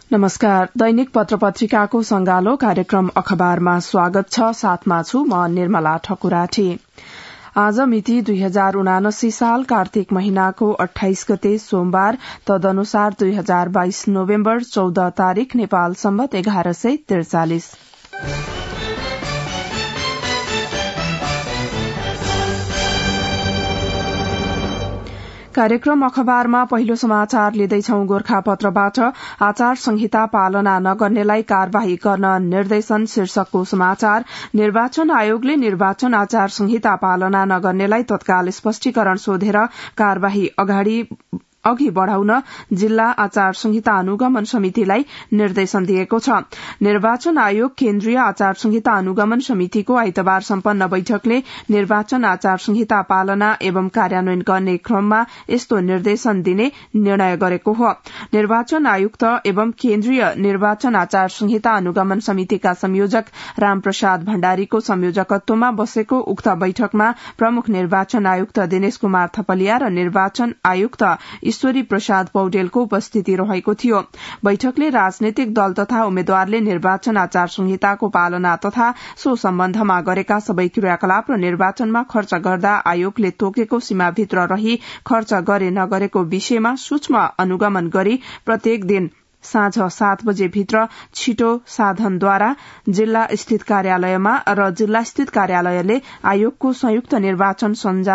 नमस्कार। दैनिक पत्रपत्रिकाको संगालो कार्यक्रम अखबारमा स्वागत छ। साथमा छु म निर्मला ठकुराठी। आज मिति 2079 साल कार्तिक महिनाको 28 गते सोमबार, तदनुसार 2022 नोभेम्बर 14 तारिक नेपाल सम्वत 1143। कार्यक्रम अखबारमा पहिलो समाचार लिँदैछौ गोरखापत्रबाट। आचार संहिता पालना नगर्नेलाई कार्यवाही गर्न निर्देशन शीर्षकको समाचार। निर्वाचन आयोगले निर्वाचन आचार संहिता पालना नगर्नेलाई तत्काल स्पष्टीकरण सोधेर कार्यवाही अघि बढ़ाउन जिल्ला आचार संहिता अनुगमन समितिलाई निर्देशन दिएको छ। निर्वाचन आयोग केन्द्रीय आचार संहिता अनुगमन समितिको आइतबार सम्पन्न बैठकले निर्वाचन आचार संहिता पालना एवं कार्यान्वयन गर्ने क्रममा यस्तो निर्देशन दिने निर्णय गरेको हो। निर्वाचन आयुक्त एवं केन्द्रीय निर्वाचन आचार संहिता अनुगमन समितिका संयोजक रामप्रसाद भण्डारीको संयोजकत्वमा बसेको उक्त बैठकमा प्रमुख निर्वाचन आयुक्त दिनेश कुमार थपलिया र निर्वाचन आयुक्त ईश्वरी प्रसाद पौडेलको उपस्थिति रहेको थियो। बैठकले राजनैतिक दल तथा उम्मेद्वारले निर्वाचन आचार संहिताको पालना तथा सो सम्बन्धमा गरेका सबै क्रियाकलाप र निर्वाचनमा खर्च गर्दा आयोगले तोकेको सीमाभित्र रही खर्च गरे नगरेको विषयमा सूक्ष्म अनुगमन गरी प्रत्येक दिन साँझ 7 बजे भित्र छिटो साधनद्वारा जिल्ला स्थित कार्यालयमा र जिल्ला स्थित कार्यालयले आयोगको संयुक्त निर्वाचन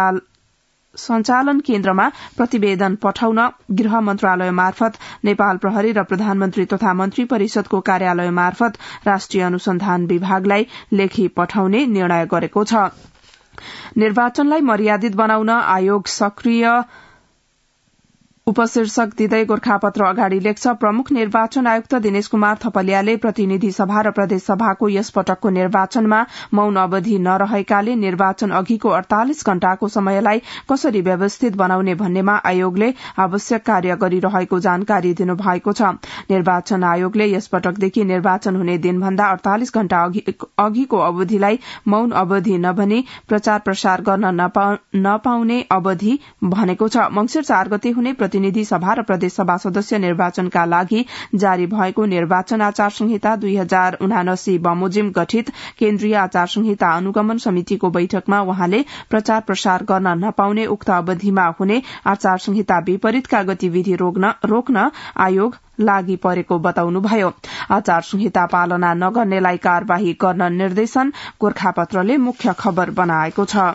संचालन केन्द्रमा प्रतिवेदन पठाउन गृह मन्त्रालय मार्फत नेपाल प्रहरी र प्रधानमन्त्री तथा मन्त्री परिषदको कार्यालय मार्फत राष्ट्रिय अनुसन्धान विभागलाई लेखी पठाउने निर्णय गरेको छ। निर्वाचनलाई मर्यादित बनाउन आयोग सक्रिय उपशीर्षक दिँदै गोरखापत्र अगाडि लेख्छ। प्रमुख निर्वाचन आयुक्त दिनेश कुमार थपलियाले प्रतिनिधि सभा र प्रदेश सभाको यस पटकको निर्वाचनमा मौन अवधि नरहेकाले निर्वाचन अघिको 48 घण्टाको समयलाई कसरी व्यवस्थित बनाउने भन्नेमा आयोगले आवश्यक कार्य गरिरहेको जानकारी दिनुभएको छ। निर्वाचन आयोगले यस पटकदेखि निर्वाचन हुने दिनभन्दा 48 घण्टा अघिको अवधिलाई मौन अवधि नभनी प्रचार प्रसार गर्न नपाउने अवधि भनेको छ। मंसिर 4 गते हुने प्रतिनिधि सभा र प्रदेश सभा सदस्य निर्वाचनका लागि जारी भएको निर्वाचन आचार संहिता 2079 बमोजिम गठित केन्द्रीय आचार संहिता अनुगमन समितिको बैठकमा वहाँले प्रचार प्रसार गर्न नपाउने उक्त अवधिमा हुने आचार संहिता विपरीतका गतिविधि रोक्न आयोग लागि परेको बताउनुभयो। आचार संहिता पालना नगर्नेलाई कार्यवाही गर्न निर्देशन गोरखापत्रले मुख्य खबर बनाएको छ।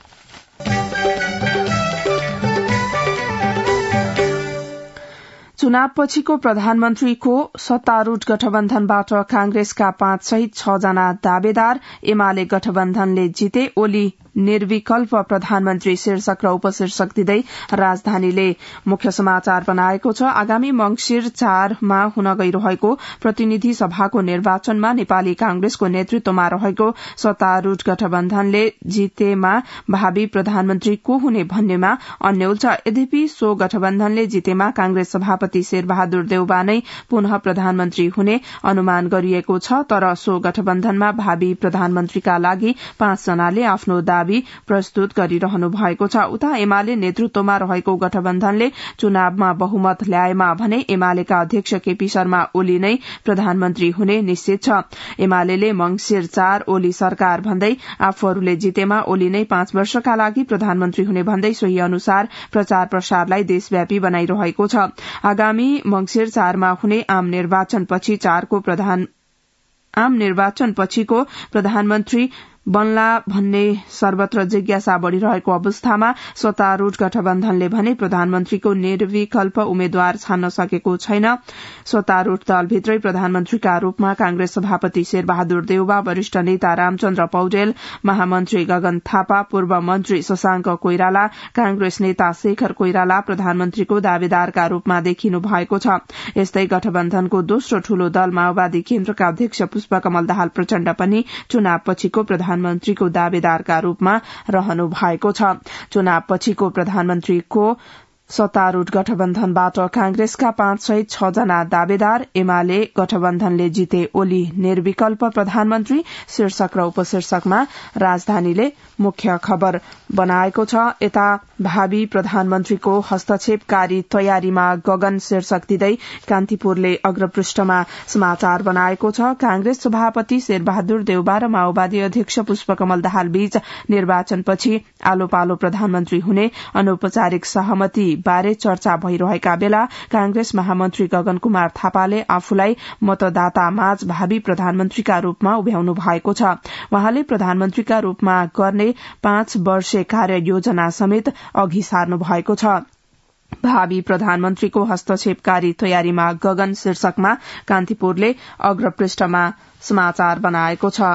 चुनावपछिको प्रधानमन्त्रीको सत्तारूढ़ गठबन्धनबाट कांग्रेसका 5 सहित 6 जना दावेदार, एमाले गठबन्धनले जिते, ओली निर्विकल्प प्रधानमन्त्री शीर्षक र उपशीर्षक दिँदै राजधानीले मुख्य समाचार बनाएको छ। आगामी मंसिर 4 मा हुन गइरहेको प्रतिनिधि सभाको निर्वाचनमा नेपाली कांग्रेसको नेतृत्वमा रहेको सत्तारूढ़ गठबन्धनले जितेमा भावी प्रधानमन्त्री को हुने भन्नेमा अन्यल छ। यद्यपि सो गठबन्धनले जितेमा कांग्रेस सभापति शेरबहादुर देउबा नै पुनः प्रधानमन्त्री हुने अनुमान गरिएको छ। तर सो गठबन्धनमा भावी प्रधानमन्त्रीका लागि 5 जनाले आफ्नो दावी प्रस्तुत गरिरहनु भएको छ। उता एमाले नेतृत्वमा रहेको गठबन्धनले चुनावमा बहुमत ल्याएमा भने एमालेका अध्यक्ष केपी शर्मा ओली नै प्रधानमन्त्री हुने निश्चित छ। एमाले मंसिर 4 ओली सरकार भन्दै आफूहरूले जितेमा ओली नै 5 वर्षका लागि प्रधानमन्त्री हुने भन्दै सोही अनुसार प्रचार प्रसारलाई देशव्यापी बनाइरहेको छ। आगामी मंसिर 4 मा हुने आम निर्वाचन पछिको प्रधानमन्त्री बन्ला भन्ने सर्वत्र जिज्ञासा बढ़िरहेको अवस्थामा सत्तारूढ़ गठबन्धनले भने प्रधानमन्त्रीको निर्विकल्प उम्मेद्वार छान्न सकेको छैन। सत्तारूढ़ दलभित्रै प्रधानमन्त्रीका रूपमा कांग्रेस सभापति शेरबहादुर देउबा, वरिष्ठ नेता रामचन्द्र पौडेल, महामन्त्री गगन थापा, पूर्व मन्त्री शशांक कोइराला, कांग्रेस नेता शेखर कोइराला प्रधानमन्त्रीको दावेदारका रूपमा देखिनु भएको छ। यस्तै गठबन्धनको दोस्रो ठूलो दल माओवादी केन्द्रका अध्यक्ष पुष्पकमल दाहाल प्रचण्ड पनि चुनावपछिको प्रधानमन्त्रीको दावेदारका रूपमा रहनु भएको छ। चुनावपछिको प्रधानमन्त्रीको सत्तारूढ़ गठबन्धनबाट कांग्रेसका 5 सहित 6 जना दावेदार, एमाले गठबन्धनले जिते, ओली निर्विकल्प प्रधानमन्त्री शीर्षक र उपशीर्षकमा राजधानीले मुख्य खबर बनाएको छ। यता भावी प्रधानमन्त्रीको हस्तक्षेपकारी तयारीमा गगन शीर्षक दिँदै कान्तिपुरले अग्रपृष्ठमा समाचार बनाएको छ। कांग्रेस सभापति शेरबहादुर देउबा र माओवादी अध्यक्ष पुष्पकमल दाहाल बीच निर्वाचनपछि आलो पालो प्रधानमन्त्री हुने अनौपचारिक सहमति बारे चर्चा भइरहेका बेला कांग्रेस महामन्त्री गगन कुमार थापाले आफूलाई मतदाता माझ भावी प्रधानमन्त्रीका रूपमा उभ्याउनु भएको छ। वहाँले प्रधानमन्त्रीका रूपमा गर्ने 5 वर्षे कार्ययोजना समेत अघि सार्नु भएको छ। भावी प्रधानमन्त्रीको हस्तक्षेपकारी तयारीमा गगन शीर्षकमा कान्तिपुरले अग्रपृष्ठमा समाचार बनाएको छ।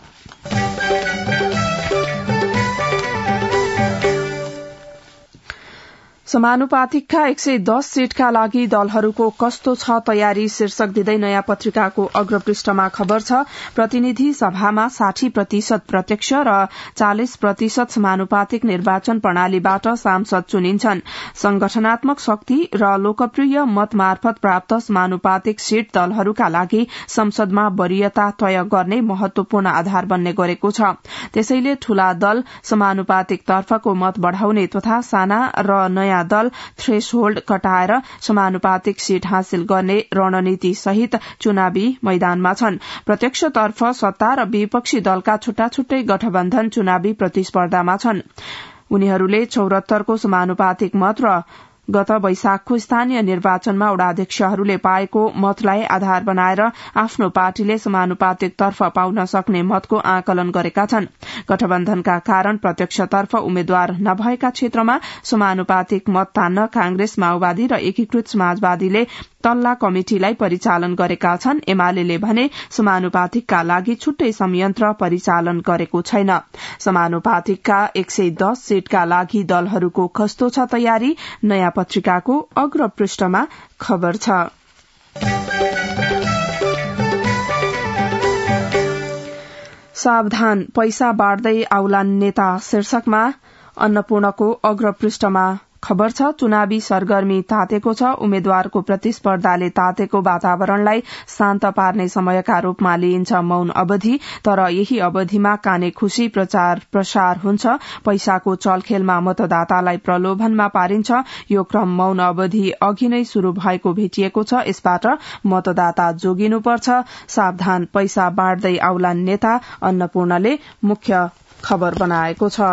समानुपातिकका 110 सीटका लागि दलहरूको कस्तो छ तयारी शीर्षक दिँदै नयाँ पत्रिकाको अग्रपृष्ठमा खबर छ। प्रतिनिधि सभामा 60% प्रत्यक्ष र 40% समानुपातिक निर्वाचन प्रणालीबाट सांसद चुनिन्छन्। संगठनात्मक शक्ति र लोकप्रिय मत मार्फत प्राप्त समानुपातिक सीट दलहरूका लागि संसदमा वरीयता तय गर्ने महत्वपूर्ण आधार बन्ने गरेको छ। त्यसैले ठूला दल समानुपातिक तर्फको मत बढ़ाउने तथा साना र नयाँ दल थ्रेशहोल्ड कटाएर समानुपातिक सीट हासिल गर्ने रणनीति सहित चुनावी मैदानमा छन्। प्रत्यक्षतर्फ सत्ता र विपक्षी दलका छुट्टा छुट्टै गठबन्धन चुनावी प्रतिस्पर्धामा छन्। उनीहरूले 74 को समानुपातिक मत र गत वैशाखको स्थानीय निर्वाचनमा वडाध्यक्षहरूले पाएको मतलाई आधार बनाएर आफ्नो पार्टीले समानुपातिक तर्फ पाउन सक्ने मतको आकलन गरेका छन्। गठबन्धनका कारण प्रत्यक्षतर्फ उम्मेद्वार नभएका क्षेत्रमा समानुपातिक मत तान्न कांग्रेस माओवादी र एकीकृत समाजवादीले तल्ला कमिटिलाई परिचालन गरेका छन्। एमाले भने समानुपातिकका लागि छुट्टै संयन्त्र परिचालन गरेको छैन। समानुपातिकका 110 सीटका लागि दलहरूको कस्तो छ तयारी नयाँ पत्रिकाको अग्रपृष्ठमा खबर छ। सावधान पैसा बाँड्दै आउलान् नेता शीर्षकमा अन्नपूर्णको अग्रपृष्ठमा खबर छ। चुनावी सरगर्मी तातेको छ। उम्मेद्वारको प्रतिस्पर्धाले तातेको वातावरणलाई शान्त पार्ने समयका रूपमा लिइन्छ मौन अवधि। तर यही अवधिमा काने खुशी प्रचार प्रसार हुन्छ। पैसाको चलखेलमा मतदातालाई प्रलोभनमा पारिन्छ। यो क्रम मौन अवधि अघि नै शुरू भएको भेटिएको छ। यसबाट मतदाता जोगिनुपर्छ। सावधान पैसा बाँड्दै आउलान् नेता अन्नपूर्णले मुख्य खबर बनाएको छ।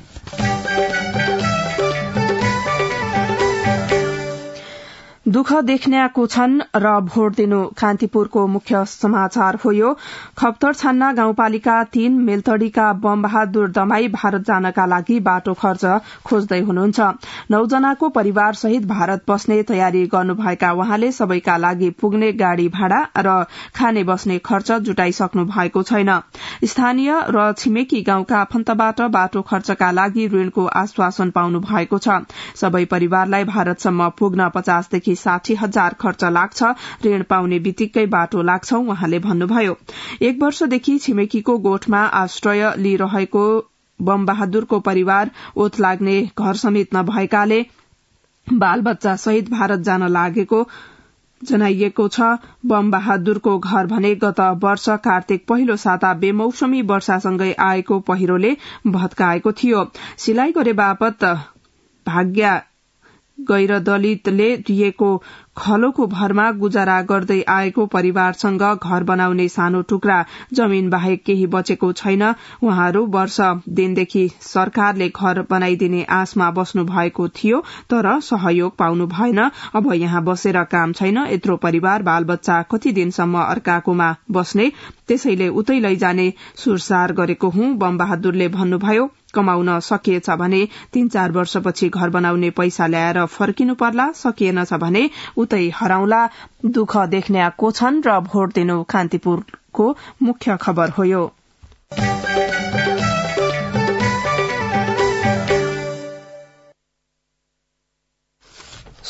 दुःख देख्नेको छन् र भोट दिनु कान्तिपुरको मुख्य समाचार हो। यो खप्तर छान्ना गाउँपालिका 3 मेलतडीका बम बहादुर दमाई भारत जानका लागि बाटो खर्च खोज्दै हुनुहुन्छ। 9 जनाको परिवार सहित भारत बस्ने तयारी गर्नुभएका उहाँले सबैका लागि पुग्ने गाड़ी भाडा र खाने बस्ने खर्च जुटाइसक्नु भएको छैन। स्थानीय र छिमेकी गाउँका आफन्तबाट बाटो खर्चका लागि ऋणको आश्वासन पाउनु भएको छ। सबै परिवारलाई भारतसम्म पुग्न 50 देखि 60 हजार खर्च लाग्छ। ऋण पाउने बित्तिकै बाटो लाग्छ उहाँले भन्नुभयो। 1 वर्षदेखि छिमेकीको गोठमा आश्रय लिइरहेको बम बहादुरको परिवार ओत लाग्ने घर समेत नभएकाले बालबच्चा सहित भारत जान लागेको जनाइएको छ। बम बहादुरको घर भने गत वर्ष कार्तिक पहिलो साता बेमौसमी वर्षासँगै आएको पहिरोले भत्काएको थियो। सिलाइ गरे बापत भाग्य गैर दलितले दिएको खलोको भरमा गुजारा गर्दै आएको परिवारसँग घर बनाउने सानो टुक्रा जमीन बाहेक केही बचेको छैन। उहाँहरू वर्ष दिनदेखि सरकारले घर बनाइदिने आशमा बस्नु भएको थियो तर सहयोग पाउनु भएन। अब यहाँ बसेर काम छैन। यत्रो परिवार बालबच्चा कति दिनसम्म अर्काकोमा बस्ने, त्यसैले उतै लैजाने सुरसार गरेको हुँ। बम बहादुरले भन्नुभयो। कमाउन सकिएछ भने 3-4 वर्षपछि घर बनाउने पैसा ल्याएर फर्किनु पर्ला, सकिएनछ भने उतै हराउला। दुःख देख्नेको छन् र भोट दिनु कान्तिपुरको मुख्य खबर हो। यो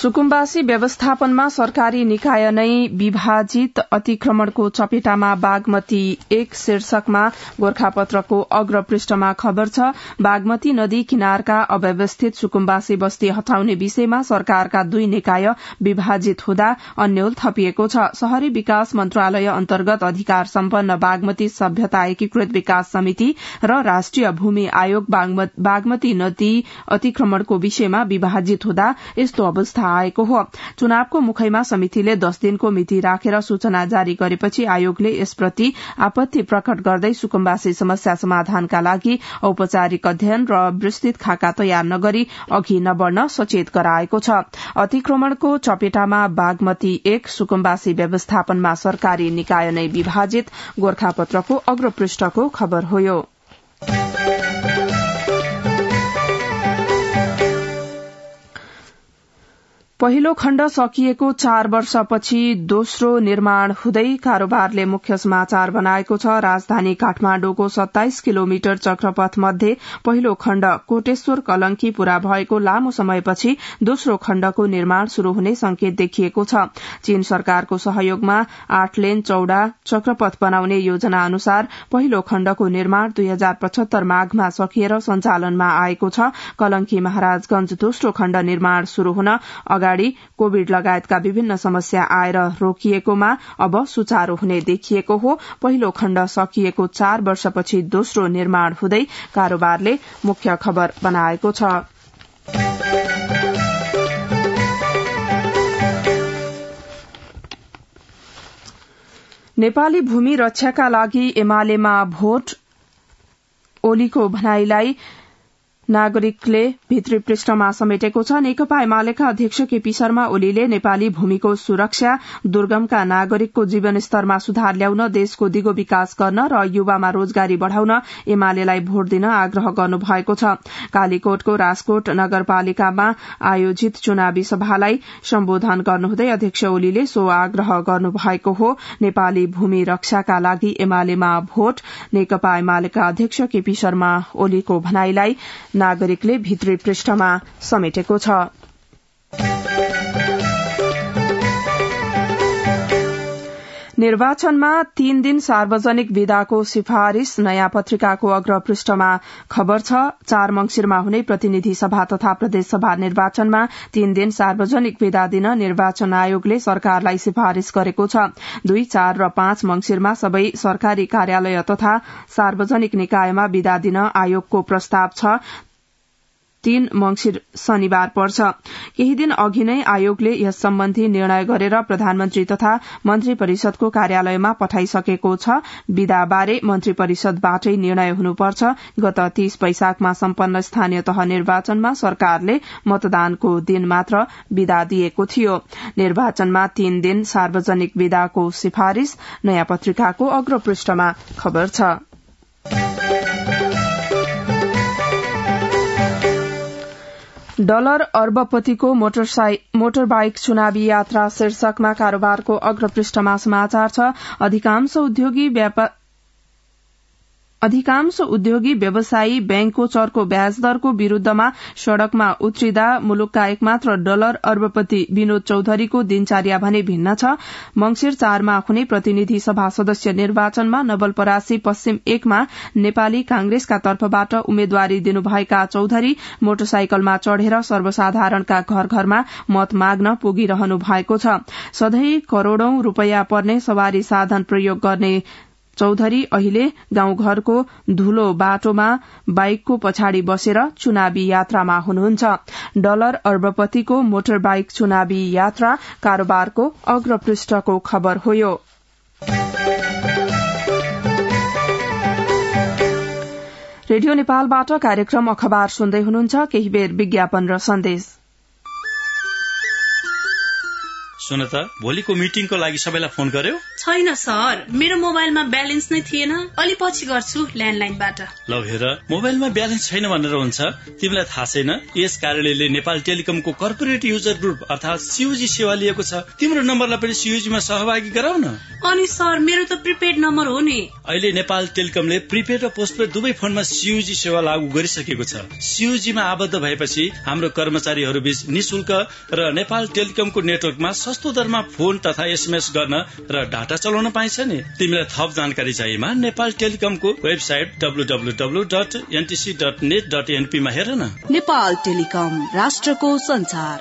सुकुम्बासी व्यवस्थापनमा सरकारी निकाय नै विभाजित, अतिक्रमणको चपेटामा बागमती 1 शीर्षकमा गोरखापत्रको अग्रपृष्ठमा खबर छ। बागमती नदी किनारका अव्यवस्थित सुकुम्बासी बस्ती हटाउने विषयमा सरकारका 2 निकाय विभाजित हुँदा अन्यल थपिएको छ। शहरी विकास मन्त्रालय अन्तर्गत अधिकार सम्पन्न बागमती सभ्यता एकीकृत विकास समिति र राष्ट्रिय भूमि आयोग बागमती नदी अतिक्रमणको विषयमा विभाजित हुँदा यस्तो अवस्था आएको हो। चुनावको मुखैमा समितिले 10 दिनको मिति राखेर सूचना जारी गरेपछि आयोगले यसप्रति आपत्ति प्रकट गर्दै सुकुम्बासी समस्या समाधानका लागि औपचारिक अध्ययन र विस्तृत खाका तयार नगरी अघि नबढ्न सचेत गराएको छ। अतिक्रमणको चपेटामा बागमती 1 सुकुम्बासी व्यवस्थापनमा सरकारी निकाय नै विभाजित, गोरखापत्रको अग्रपृष्ठको खबर हो यो। पहिलो खण्ड सकिएको 4 वर्षपछि दोस्रो निर्माण हुँदै कारोबारले मुख्य समाचार बनाएको छ। राजधानी काठमाडौँको 27 किलोमिटर चक्रपथ मध्ये पहिलो खण्ड कोटेश्वर कलंकी पूरा भएको लामो समयपछि दोस्रो खण्डको निर्माण शुरू हुने संकेत देखिएको छ। चीन सरकारको सहयोगमा 8 लेन चौड़ा चक्रपथ बनाउने योजना अनुसार पहिलो खण्डको निर्माण 2075 माघमा सकिएर सञ्चालनमा आएको छ। कलंकी महाराजगंज दोस्रो खण्ड निर्माण शुरू हुन अगाडि कोविड लगायतका विभिन्न समस्या आएर रोकिएकोमा अब सुचारू हुने देखिएको हो। पहिलो खण्ड सकिएको 4 वर्षपछि दोस्रो निर्माण हुँदै कारोबारले मुख्य खबर बनाएको छ। नेपाली भूमि रक्षाका लागि एमालेमा भोट, ओलीको भनाईलाई नागरिकले भित्री पृष्ठमा समेटेको छ। नेकपा एमालेका अध्यक्ष केपी शर्मा ओलीले नेपाली भूमिको सुरक्षा, दुर्गमका नागरिकको जीवनस्तरमा सुधार ल्याउन, देशको दिगो विकास गर्न र युवामा रोजगारी बढ़ाउन एमालेलाई भोट दिन आग्रह गर्नुभएको छ। कालीकोटको राजकोट नगरपालिकामा आयोजित चुनावी सभालाई सम्बोधन गर्नुहुँदै अध्यक्ष ओलीले सो आग्रह गर्नुभएको हो। नेपाली भूमि रक्षाका लागि एमालेमा भोट, नेकपा एमालेका अध्यक्ष केपी शर्मा ओलीको भनाईलाई नागरिकले भित्री पृष्ठमा समेटेको छ। निर्वाचनमा 3 दिन सार्वजनिक विदाको सिफारिश, नयाँ पत्रिकाको अग्रपृष्ठमा खबर छ। 4 मंगिरमा हुने प्रतिनिधि सभा तथा प्रदेश सभा निर्वाचनमा 3 दिन सार्वजनिक विदा दिन निर्वाचन आयोगले सरकारलाई सिफारिश गरेको छ। 2, 4 र 5 मंगिरमा सबै सरकारी कार्यालय तथा सार्वजनिक निकायमा विदा दिन आयोगको प्रस्ताव छ। 3 मंगिर शनिबार पर्छ। केही दिन अघि नै आयोगले यस सम्बन्धी निर्णय गरेर प्रधानमन्त्री तथा मन्त्री परिषदको कार्यालयमा पठाइसकेको छ। विदाबारे मन्त्री परिषदबाटै निर्णय हुनुपर्छ। गत 30 वैशाखमा सम्पन्न स्थानीय तह निर्वाचनमा सरकारले मतदानको दिन मात्र विदा दिएको थियो। निर्वाचनमा 3 दिन सार्वजनिक विदाको सिफारिश, नयाँ पत्रिकाको अग्रपृष्ठमा खबर छ। डलर अर्बपतिको मोटर बाइक चुनावी यात्रा शीर्षकमा कारोबारको अग्रपृष्ठमा समाचार छ। अधिकांश उद्योगी व्यवसायी बैंकको चर्को ब्याज दरको विरूद्धमा सड़कमा उत्रिदा मुलुकका एकमात्र डलर अर्बपति विनोद चौधरीको दिनचर्या भने भिन्न छ। मंगिर 4 मा हुने प्रतिनिधि सभा सदस्य निर्वाचनमा नवलपरासी पश्चिम 1 मा नेपाली कांग्रेसका तर्फबाट उम्मेद्वारी दिनुभएका चौधरी मोटरसाइकलमा चढ़ेर सर्वसाधारणका घर घरमा मत माग्न पुगिरहनु भएको छ। सधैं करोड़ौं रूपियाँ पर्ने सवारी साधन प्रयोग गर्ने चौधरी अहिले गाउँघरको धूलो बाटोमा बाइकको पछाडि बसेर चुनावी यात्रामा हुनुहुन्छ। डलर अर्बपतिको मोटर बाइक चुनावी यात्रा कारोबारको अग्रपृष्ठको खबर हो यो। रेडियो नेपालबाट कार्यक्रम अखबार सुन्दै हुनुहुन्छ। केही बेर विज्ञापन र सन्देश। सुन त, भोलिको मिटिङको लागि सबैलाई फोन गर्यौ? छैन सर, मेरो मोबाइलमा ब्यालेन्स नै थिएन। अलि पछि गर्छु ल्यान्डलाइनबाट। ल हेर, मोबाइलमा ब्यालेन्स छैन भनेर हुन्छ? तिमीलाई थाहा छैन यस कार्यालयले नेपाल टेलिकमको कर्पोरेट युजर ग्रुप अर्थात सीयूजी सेवा लिएको छ। तिम्रो नम्बरलाई पनि सीयूजीमा सहभागी गराउ न। अनि सर, मेरो त प्रिपेड नम्बर हो नि। अहिले नेपाल टेलिकमले प्रिपेड र पोस्टपेड दुवै फोनमा सीयूजी सेवा लागू गरिसकेको छ। सीयूजीमा आबद्ध भएपछि हाम्रो कर्मचारीहरू बीच निशुल्क र नेपाल टेलिकमको नेटवर्कमा सस्तो दरमा फोन तथा एसएमएस गर्न र डाटा चलाउन पाइन्छ नि। तिमीलाई थप जानकारी चाहिएमा नेपाल टेलिकमको वेबसाइट www.ntc.net.np मा हेर न। नेपाल टेलिकम, राष्ट्रको संचार।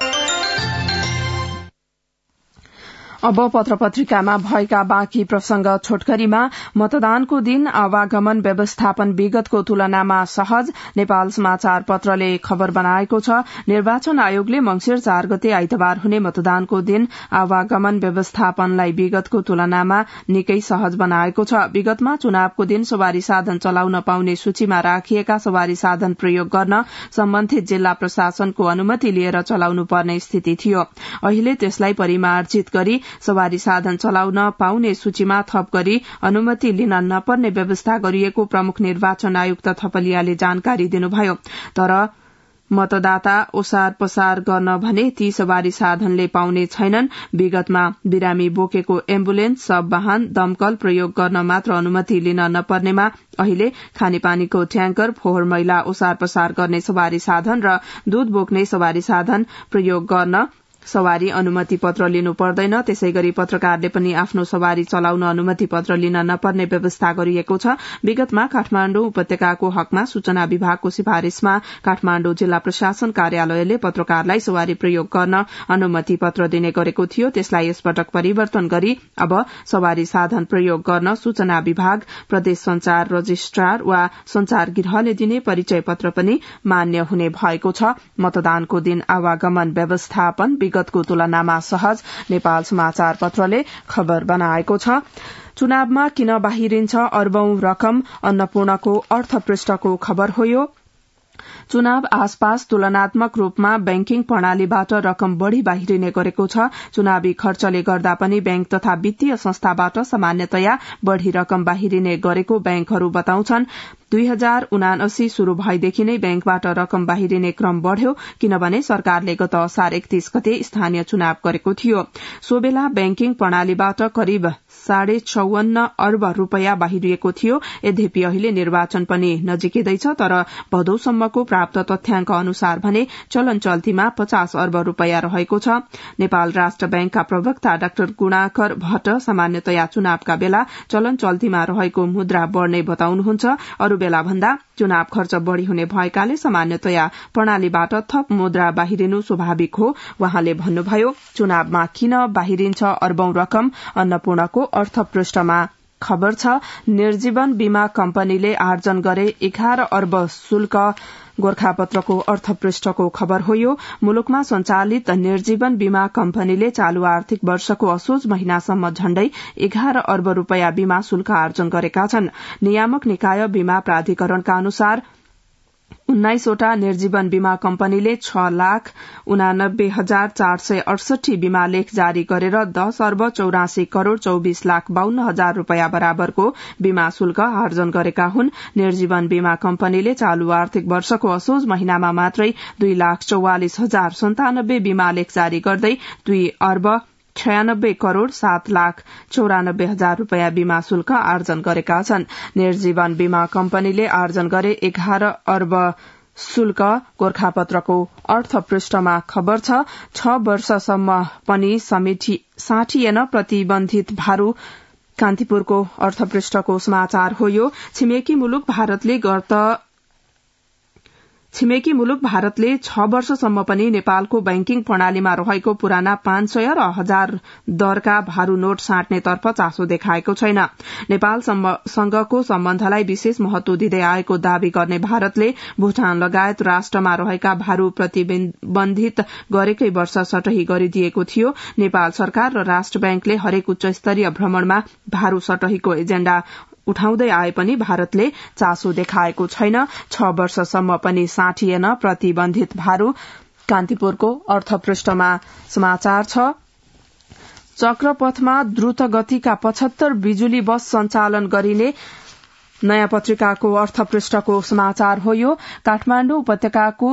अब पत्र पत्रिकामा भएका बाँकी प्रसंग छोटकरीमा। मतदानको दिन आवागमन व्यवस्थापन विगतको तुलनामा सहज, नेपाल समाचार पत्रले खबर बनाएको छ। निर्वाचन आयोगले मंसिर 4 गते आइतबार हुने मतदानको दिन आवागमन व्यवस्थापनलाई विगतको तुलनामा निकै सहज बनाएको छ। विगतमा चुनावको दिन सवारी साधन चलाउन पाउने सूचीमा राखिएका सवारी साधन प्रयोग गर्न सम्बन्धित जिल्ला प्रशासनको अनुमति लिएर चलाउनु पर्ने स्थिति थियो। अहिले त्यसलाई परिमार्जित गरी सवारी साधन चलाउन पाउने सूचीमा थप गरी अनुमति लिन नपर्ने व्यवस्था गरिएको प्रमुख निर्वाचन आयुक्त थपलियाले जानकारी दिनुभयो। तर मतदाता ओसार पसार गर्न भने ती सवारी साधनले पाउने छैनन्। विगतमा बिरामी बोकेको एम्बुलेन्स, सब वाहन, दमकल प्रयोग गर्न मात्र अनुमति लिन नपर्नेमा अहिले खानेपानीको ट्याङ्कर, फोहोर मैला ओसार पसार गर्ने सवारी साधन र दूध बोक्ने सवारी साधन प्रयोग गर्न सवारी अनुमति पत्र लिनु पर्दैन। त्यसैगरी पत्रकारले पनि आफ्नो सवारी चलाउन अनुमति पत्र लिन नपर्ने व्यवस्था गरिएको छ। विगतमा काठमाण्डु उपत्यकाको हकमा सूचना विभागको सिफारिशमा काठमाण्डु जिल्ला प्रशासन कार्यालयले पत्रकारलाई सवारी प्रयोग गर्न अनुमति पत्र दिने गरेको थियो। त्यसलाई यसपटक परिवर्तन गरी अब सवारी साधन प्रयोग गर्न सूचना विभाग, प्रदेश संचार रजिस्ट्रार वा संचार गृहले दिने परिचय पत्र पनि मान्य हुने भएको छ। मतदानको दिन आवागमन व्यवस्थापन विगतको तुलनामा सहज, नेपाल समाचार पत्रले खबर बनाएको छ। चुनावमा किन बाहिरिन्छ अर्बौं रकम, अन्नपूर्णको अर्थपृष्ठको खबर हो यो। चुनाव आसपास तुलनात्मक रूपमा बैंकिङ प्रणालीबाट रकम बढ़ी बाहिरिने गरेको छ। चुनावी खर्चले गर्दा पनि बैंक तथा वित्तीय संस्थाबाट सामान्यतया बढ़ी रकम बाहिरिने गरेको बैंकहरू बताउँछन्। 2079 शुरू भएदेखि नै बैंकबाट रकम बाहिरिने क्रम बढ़्यो, किनभने सरकारले गत असार 31 गते स्थानीय चुनाव गरेको थियो। सो बेला बैंकिङ प्रणालीबाट करिब 54.5 अर्ब रूपियाँ बाहिरिएको थियो। यद्यपि अहिले निर्वाचन पनि नजिकै छ, तर भदौसम्मको प्राप्त तथ्याङ्क अनुसार भने चलन चल्तीमा 50 अर्ब रूपियाँ रहेको छ। नेपाल राष्ट्र बैंकका प्रवक्ता डाक्टर गुणाकर भट्ट सामान्यतया चुनावका बेला चलन चल्तीमा रहेको मुद्रा बढ़ने बताउनुहुन्छ। अरू बेला भन्दा चुनाव खर्च बढ़ी हुने भएकाले सामान्यतया प्रणालीबाट थप मुद्रा बाहिरिनु स्वाभाविक हो। वहाँले भन्नुभयो, चुनावमा किन बाहिरिन्छ अर्बौं रकम, अन्नपूर्णको अर्थपृष्ठमा खबर छ। निर्जीवन बीमा कम्पनीले आर्जन गरे 11 अर्ब शुल्क, गोर्खापत्रको अर्थपृष्ठको खबर हो यो। मुलुकमा सञ्चालित निर्जीवन बीमा कम्पनीले चालू आर्थिक वर्षको असोज महिनासम्म झण्डै 11 अर्ब रूपियाँ बीमा शुल्क आर्जन गरेका छन्। नियामक निकाय बीमा प्राधिकरणका अनुसार 19 वटा निर्जीवन बीमा कम्पनीले 6,89,468 बीमा लेख जारी गरेर 10 अर्ब 84 करोड़ 24,52,000 रूपियाँ बराबरको बीमा शुल्क आर्जन गरेका हुन्। निर्जीवन बीमा कम्पनीले चालू आर्थिक वर्षको असोज महिनामा मात्रै 2,44,097 बीमा लेख जारी गर्दै 2 अर्ब 96 करोड़ 7,94,000 रूपियाँ बीमा शुल्क आर्जन गरेका छन्। निर्जीवन बीमा कम्पनीले आर्जन गरे 11 अर्ब शुल्क, गोर्खापत्रको अर्थपृष्ठमा खबर छ। 6 वर्षसम्म पनि साटिएन प्रतिबन्धित भारू, कान्तिपुरको अर्थपृष्ठको समाचार हो यो। छिमेकी मुलुक भारतले 6 वर्षसम्म पनि नेपालको बैंकिङ प्रणालीमा रहेको पुराना 500 र 1000 दरका भारू नोट साट्नेतर्फ चासो देखाएको छैन। नेपालसँगको सम्बन्धलाई विशेष महत्व दिँदै आएको दावी गर्ने भारतले भूटान लगायत राष्ट्रमा रहेका भारू प्रतिबन्धित गरेकै वर्ष सटही गरिदिएको थियो। नेपाल सरकार र राष्ट्र बैंकले हरेक उच्च स्तरीय भ्रमणमा भारू सटहीको एजेण्डा उठाउँदै आए पनि भारतले चासो देखाएको छैन। 6 वर्षसम्म पनि साटिएन प्रतिबन्धित भारू, कान्तिपुरको अर्थपृष्ठमा समाचार छ। चक्रपथमा द्रुत गतिका 75 बिजुली बस सञ्चालन गरिने नयाँ पत्रिकाको अर्थपृष्ठको समाचार हो। यो काठमाण्डु उपत्यकाको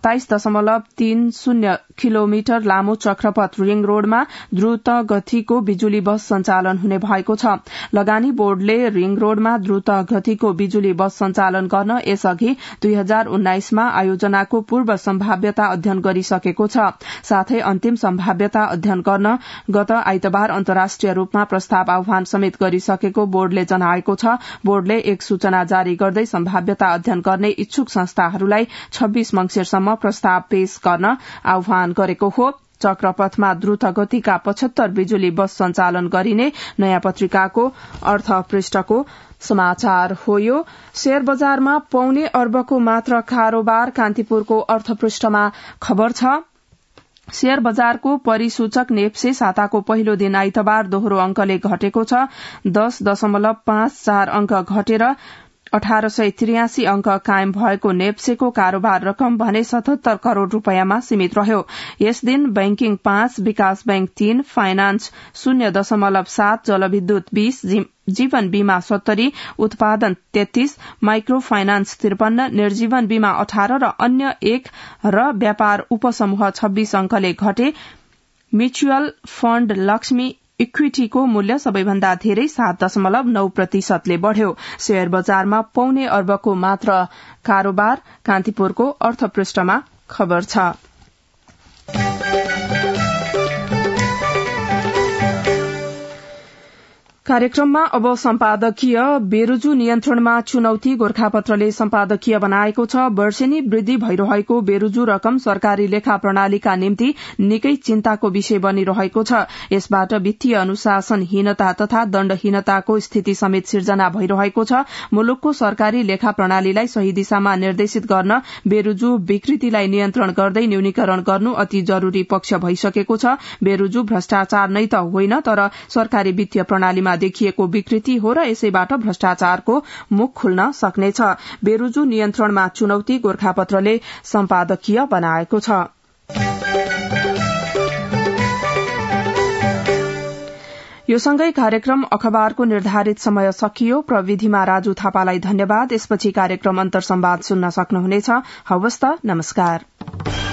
27.30 किलोमिटर लामो चक्रपथ रिङ रोडमा द्रुत गतिको बिजुली बस सञ्चालन हुने भएको छ। लगानी बोर्डले रिङ रोडमा द्रुत गतिको बिजुली बस सञ्चालन गर्न यसअघि 2019 मा आयोजनाको पूर्व सम्भाव्यता अध्ययन गरिसकेको छ। साथै अन्तिम सम्भाव्यता अध्ययन गर्न गत आइतबार अन्तर्राष्ट्रिय रूपमा प्रस्ताव आह्वान समेत गरिसकेको बोर्डले जनाएको छ। बोर्डले एक सूचना जारी गर्दै सम्भाव्यता अध्ययन गर्ने इच्छुक संस्थाहरूलाई 26 मंसिरसम्म प्रस्ताव पेश गर्न आह्वान गरेको हो। चक्रपथमा द्रुत गतिका 75 बिजुली बस सञ्चालन गरिने नयाँ पत्रिकाको अर्थपृष्ठको समाचार हो। यो शेयर बजारमा पौने अर्बको मात्र कारोबार कान्तिपुरको अर्थपृष्ठमा खबर छ। शेयर बजारको परिसूचक नेप्से साताको पहिलो दिन आइतबार दोहोरो अंकले घटेको छ। 10.54 अंक घटेर 1883 अंक कायम भएको नेप्सेको कारोबार रकम भने 77 करोड़ रूपियाँमा सीमित रह्यो। यस दिन बैंकिङ 5, विकास बैंक 3, फाइनान्स 0.7, जलविद्युत 20, जीवन बीमा 70, उत्पादन 33, माइक्रो फाइनान्स 53, निर्जीवन बीमा 18 र अन्य 1 र व्यापार उपसमूह 26 अंकले घटे। म्युचुअल फण्ड लक्ष्मी इक्विटीको मूल्य सबैभन्दा धेरै 7.9% ले बढ़्यो। शेयर बजारमा पौने अर्बको मात्र कारोबार कान्तिपुरको अर्थपृष्ठमा खबर छ। कार्यक्रममा अब सम्पादकीय बेरुजु नियन्त्रणमा चुनौती गोरखापत्रले सम्पादकीय बनाएको छ। वर्षेनी वृद्धि भइरहेको बेरुजु रकम सरकारी लेखा प्रणालीका निम्ति निकै चिन्ताको विषय बनिरहेको छ। यसबाट वित्तीय अनुशासनहीनता तथा दण्डहीनताको स्थिति समेत सिर्जना भइरहेको छ। मुलुकको सरकारी लेखा प्रणालीलाई सही दिशामा निर्देशित गर्न बेरुजु विकृतिलाई नियन्त्रण गर्दै न्यूनीकरण गर्नु अति जरूरी पक्ष भइसकेको छ। बेरुजु भ्रष्टाचार नै त होइन, तर सरकारी वित्तीय प्रणालीमा देखिएको विकृति हो र यसैबाट भ्रष्टाचारको मुख खुल्न सक्नेछ। बेरुजु नियन्त्रणमा चुनौती गोरखापत्रले सम्पादकीय बनाएको छ। यो सँगै कार्यक्रम अखबारको निर्धारित समय सकियो। प्रविधिमा राजु थापालाई धन्यवाद। यसपछि कार्यक्रम अन्तर्संवाद सुन्न सक्नुहुनेछ। हवस् त, नमस्कार।